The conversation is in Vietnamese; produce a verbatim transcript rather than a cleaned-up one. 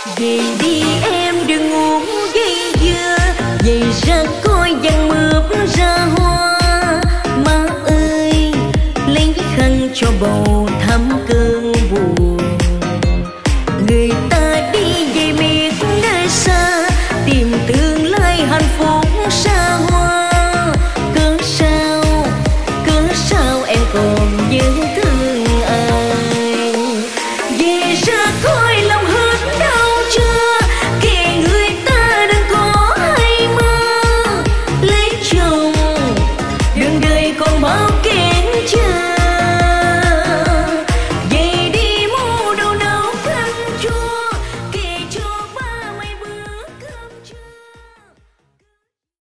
Về đi em đừng ngủ dây dưa, vậy ra coi vàng mướp ra hoa. Má ơi lấy khăn cho bầu